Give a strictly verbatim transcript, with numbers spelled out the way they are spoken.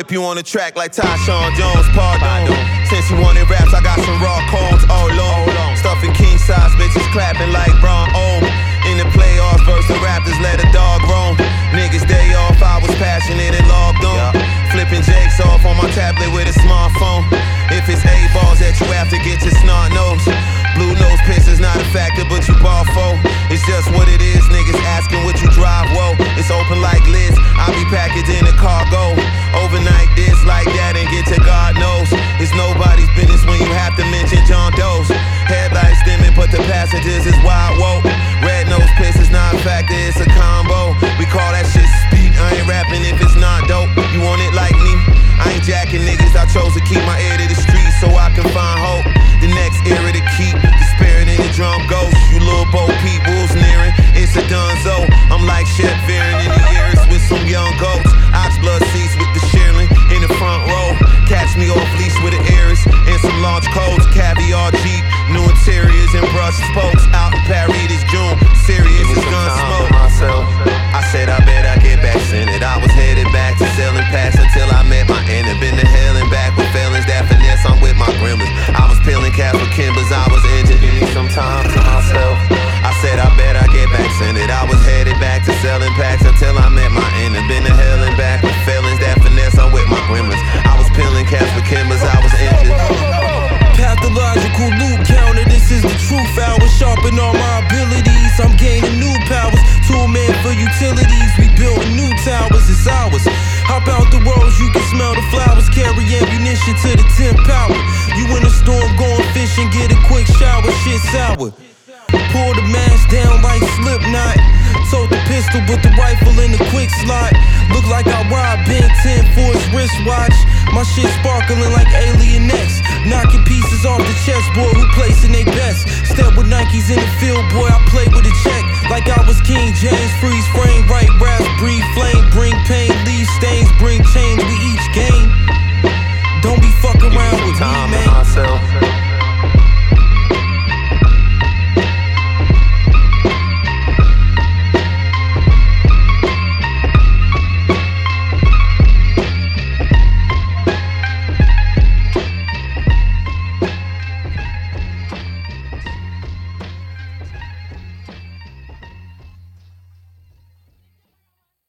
Pop you on the track like Tyshawn Jones, pardon. Since you wanted raps, I got some raw cones, oh Lord. Stuffing king size bitches clapping like Braun O. In the playoffs versus the Raptors, let a dog roam. Niggas day off, I was passionate and logged on. Flipping Jakes off on my tablet with a smartphone. If it's A-balls that you have to get your snot nose. Blue nose piss is not a factor, but you ball for. It's just what it is, niggas asking what you drive, whoa. It's open like lids, I be packaged in a cargo. Overnight this, like that, and get to God knows. It's nobody's business when you have to mention John Doe's. Headlights dimming, but the passengers is wide woke. Red nose piss is not a factor, it's a combo. We call that shit speed, I ain't rapping if it's not dope. You want it like me? I ain't jacking niggas, I chose to keep my ear to the streets so I can find hope. The next era to keep the spirit in the drum ghost. You little Bo Peep, wolves nearing, it's a dunzo. I'm like Chef veering in the ears with some young goats. Ox blood seats with the shearling in the front row. Catch me off leash with an Aries and some launch codes. Caviar Jeep, new interiors and brush spokes. Out in Paris this June, serious as gun smoke. I said I bet I get back in it. I was headed back to selling packs until I met my end. Been to hell and back with felons that finesse. I'm with my gremlins. I was peeling caps with Kimbers. I was injured. Give me some time to myself. I said I bet I get back in it. I was headed back to selling packs until I met my end. Been to hell and back with felons that finesse. I'm with my gremlins. I was peeling caps with Kimbers. I was injured. Pathological loot counter, this is the truth hour. Sharpen all my abilities, I'm gaining new powers. Tool man for utilities, we building new towers, it's ours. Hop out the roads, you can smell the flowers. Carry ammunition to the tenth power. You in a storm, going fishing, get a quick shower, shit sour. Pull the mask down like Slipknot. Tote the pistol, but the rifle in the quick slot. Look like I robbed Ben ten for his wristwatch. My shit sparkling like Alien X. Knocking pieces off the chessboard, who placing they best? Step with Nikes in the field, boy, I play with a check. Like I was King James, freeze frame.